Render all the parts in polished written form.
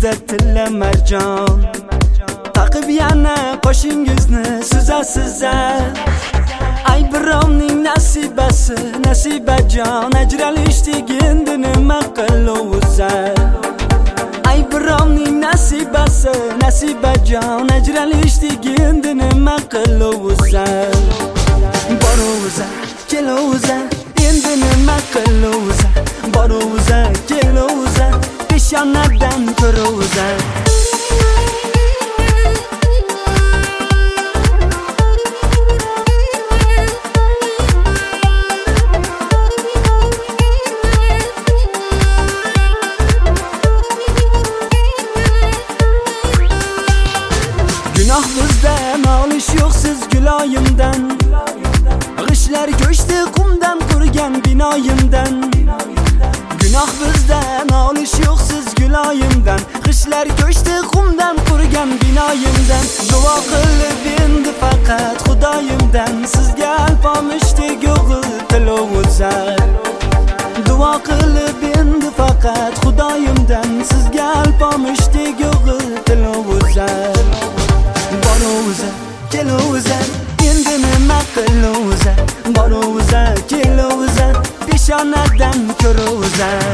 dilingizda tilla marjon, taqib yana qoshingizni siza ay birovning nasibasi nasibajon, ajralishdik endi nima qilovsan? Ay birovning nasibasi nasibajon, ajralishdik endi nima qilovsan? Borovsan kelovsan endi nima qilovsan? Borovsan kelovsan peshonadan ko'rovsan. Gunoh bizda nolish yo'q siz guloyimdan, g'ishlar ko'chdi qumdan qurgan binoyimdan. Gunoh bizda nolish yo'q siz guloyimdan, g'ishlar ko'chdi qumdan qurgan binoyimdan. Duo qilib endi faqat Xudoyimdan, sizga alpomishdek o'g'il tilovsan. Duo qilib endi faqat Xudoyimdan, sizga alpomishdek o'g'il tilovsan. Borovsan kelovsan endi nima qilovsan? Borovsan kelovsan peshonadan ko'rovsan.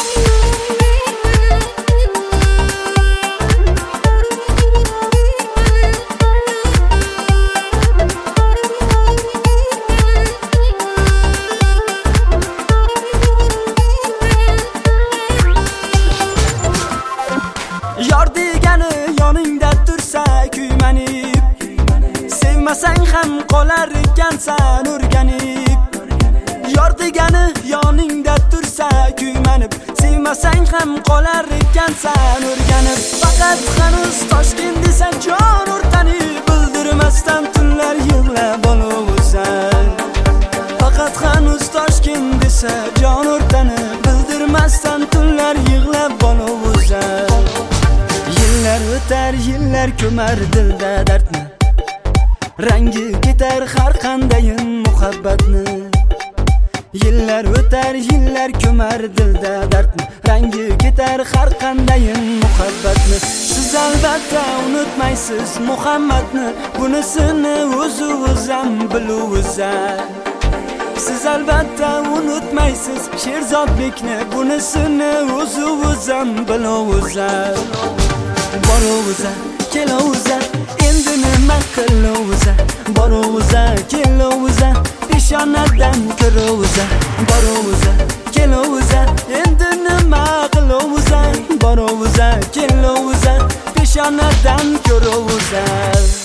Yor degani yoningda tursa kuymanib, sevmasang ham qolar ekansan o'rganib. Yor degani yoningda tursa kuymanib, sevmasang ham qolar ekansan o'rganib. Faqat hanuz Toshkent desa jon o'rtanib, bildirmasdan tunlar yig'lab olasan. Faqat hanuz Toshkent desa jon o'rtanib, bildirmasdan tunlar yig'lab olasan. Yillar o'tar, yillar ko'mar dilda dardni, rangi ketar har qandayin muhabbatni. Yillar o'tar, yillar ko'mar dilda dardni, rangi ketar har qandayin muhabbatni. Siz albatta unutmaysiz Muhammadni, bunisini o'zingizam biluvsan. Siz albatta unutmaysiz Sherzodbekni, bunisini o'zingizam biluvsan. Borovsan kelovsan endi nima qilovsan? Borovsan kelovsan peshonadan ko'rovsan. Borovsan kelovsan endi nima qilovsan? Borovsan kelovsan peshonadan ko'rovsan.